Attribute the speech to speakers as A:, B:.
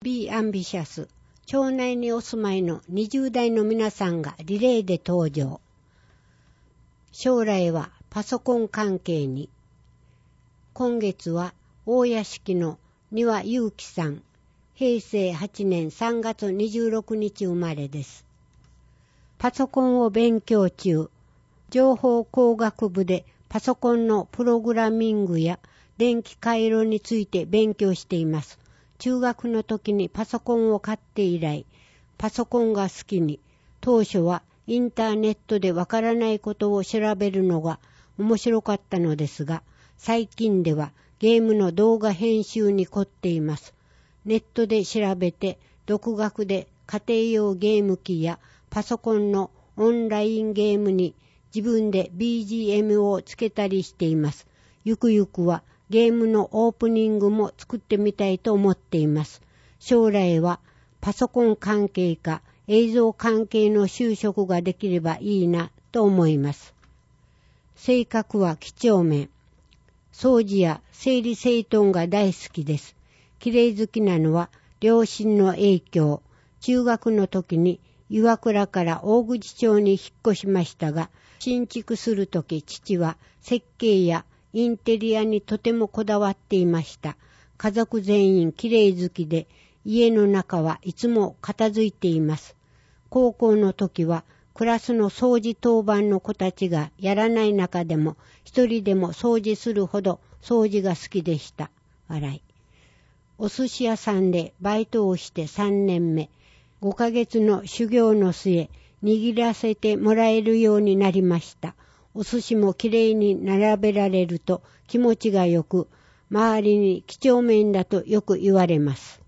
A: Be Ambitious。町内にお住まいの20代の皆さんがリレーで登場。将来はパソコン関係に。今月は大屋敷の庭祐樹さん。平成8年3月26日生まれです。パソコンを勉強中。情報工学部でパソコンのプログラミングや電気回路について勉強しています。中学の時にパソコンを買って以来、パソコンが好きに、当初はインターネットでわからないことを調べるのが面白かったのですが、最近ではゲームの動画編集に凝っています。ネットで調べて、独学で家庭用ゲーム機やパソコンのオンラインゲームに自分で BGM をつけたりしています。ゆくゆくはゲームのオープニングも作ってみたいと思っています。将来はパソコン関係か映像関係の就職ができればいいなと思います。性格は几帳面。掃除や整理整頓が大好きです。綺麗好きなのは両親の影響。中学の時に岩倉から大口町に引っ越しましたが、新築するとき父は設計やインテリアにとてもこだわっていました。家族全員きれい好きで、家の中はいつも片付いています。高校の時はクラスの掃除当番の子たちがやらない中でも一人でも掃除するほど掃除が好きでした。笑い。お寿司屋さんでバイトをして3年目。5ヶ月の修行の末、握らせてもらえるようになりました。お寿司もきれいに並べられると気持ちがよく、周りに几帳面だとよく言われます。